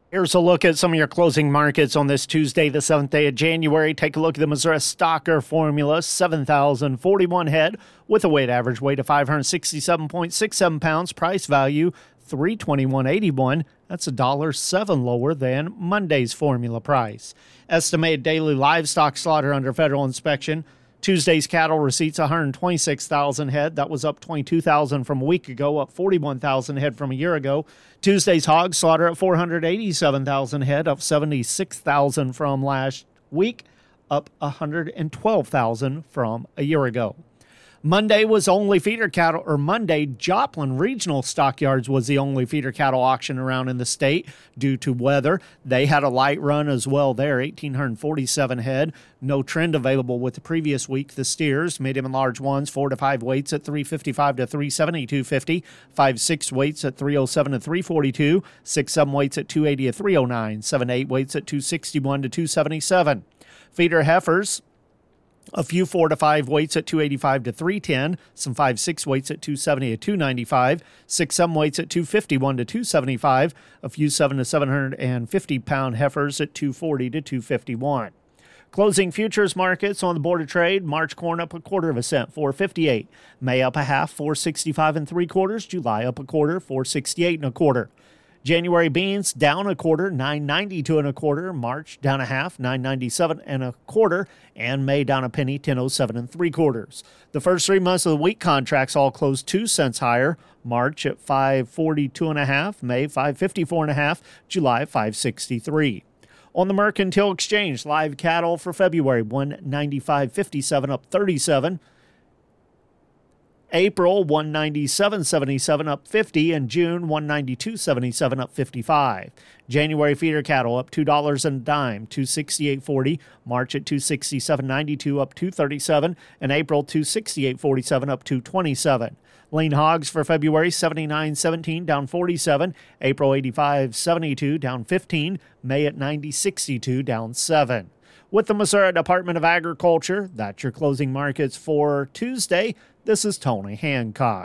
Here's a look at some of your closing markets on this Tuesday, the 7th day of January. Take a look at the Missouri Stocker Formula, 7,041 head with a weighted average weight of 567.67 pounds. Price value, $321.81. That's $1.07 lower than Monday's formula price. Estimated daily livestock slaughter under federal inspection. Tuesday's cattle receipts 126,000 head. That was up 22,000 from a week ago, up 41,000 head from a year ago. Tuesday's hog slaughter at 487,000 head, up 76,000 from last week, up 112,000 from a year ago. Monday was only feeder cattle, or Monday, Joplin Regional Stockyards was the only feeder cattle auction around in the state due to weather. They had a light run as well there, 1,847 head. No trend available with the previous week. The steers, medium and large ones, 4 to 5 weights at 355 to 372.50, 5-6 weights at 307 to 342, 6-7 weights at 280 to 309, 7-8 weights at 261 to 277. Feeder heifers, a few 4 to 5 weights at 285 to 310, some 5-6 weights at 270 to 295, 6-7 weights at 251 to 275, a few 7 to 750 pound heifers at 240 to 251. Closing futures markets on the Board of Trade. March corn up 1/4 cent, 4.58. May up 1/2, 4.65 3/4. July up 1/4, 4.68 1/4. January beans down 1/4, 9.92 1/4. March down 1/2, 9.97 1/4. And May down a penny, 10.07 3/4. The first 3 months of the wheat contracts all closed 2 cents higher. March at 5.42 1/2, May 5.54 1/2, July 5.63. On the Mercantile Exchange, live cattle for February, 195.57 up 37. April, 197.77 up 50, and June, 192.77 up 55. January feeder cattle up $2 and a dime, 268.40. March at 267.92 up 237, and April 268.47 up 227. Lean hogs for February, 79.17 down 47. April 85.72 down 15. May at 90.62 down 7. With the Missouri Department of Agriculture, that's your closing markets for Tuesday. This is Tony Hancock.